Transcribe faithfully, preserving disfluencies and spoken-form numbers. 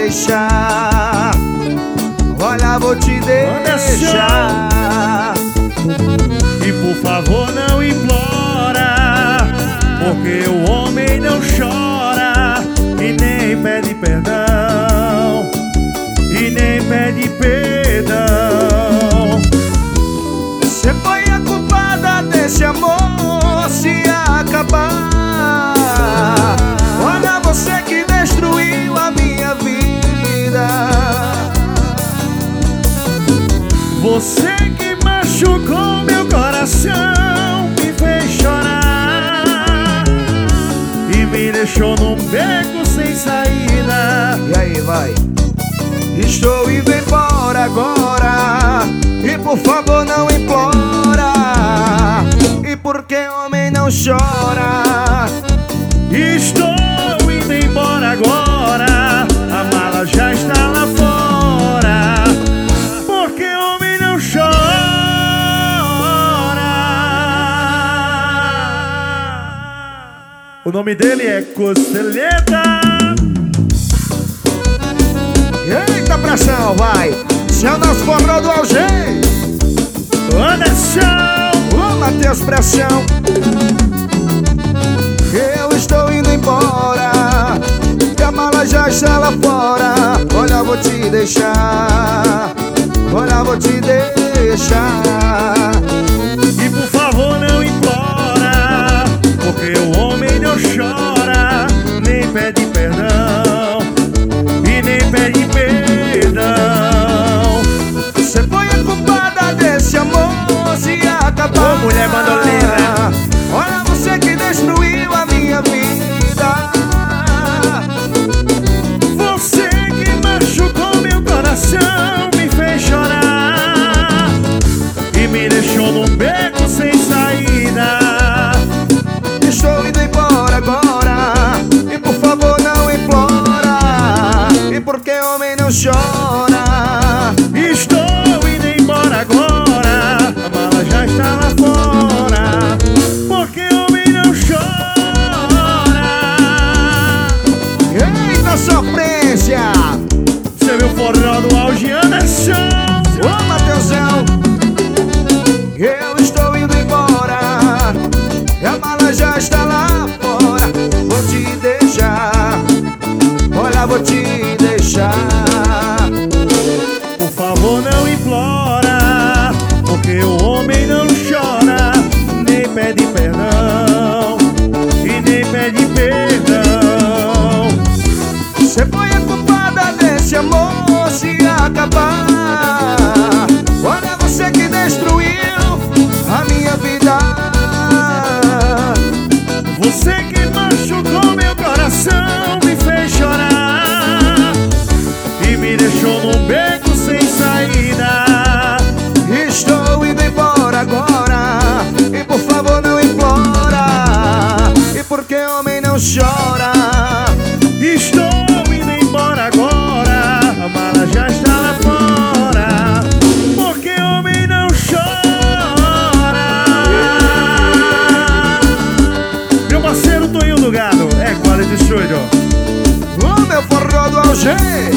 deixar. Olha, vou te deixar. E por favor não implora, porque o homem não chora e nem pede perdão, e nem pede perdão. Você foi a culpada desse amor se acabar. Olha, você que destruiu a minha vida. Você que machucou meu coração, me fez chorar e me deixou num beco sem saída. E aí, vai. Estou indo embora agora, e por favor não implora. E por que homem não chora? Estou indo embora agora, a mala já está lá fora. Porque homem não chora. O nome dele é Costeleta. Eita pressão, vai. Se é o nosso forró do Algê. Anderson. Ô Matheus Pressão. Eu estou indo embora, e a mala já está lá fora. Olha, vou te deixar. Olha, vou te deixar. E por favor não implora, porque o homem não chora, nem pede perdão, e nem pede perdão. Você foi a culpada desse amor se acabar. Ô mulher bandoleira, olha, você que destruiu a minha vida. você que machucou meu coração, me fez chorar e me deixou num beco sem saída. Estou indo embora agora, e por favor não implora. E por que homem não chora? Estou indo embora agora, a mala já está lá fora. Porque homem não chora. Eita sofrência! Você viu o forró do Auge Anderson? Ô Mateusão, eu estou indo embora, e a mala já está lá fora. Vou te deixar. Olha, vou te deixar. Por favor não implora, porque o homem não chora, nem pede perdão, e nem pede perdão. Você foi a culpada desse amor se acabar. Olha, você que destruiu a minha vida. Você que machucou meu coração, me fez chorar e me deixou num beco sem saída. Estou indo embora agora, e por favor não implora. E por que homem não chora? Estou indo embora agora, a mala já está lá fora. Porque homem não chora. Meu parceiro Toninho do Gado, é Quality Studio. O meu forró do Algê.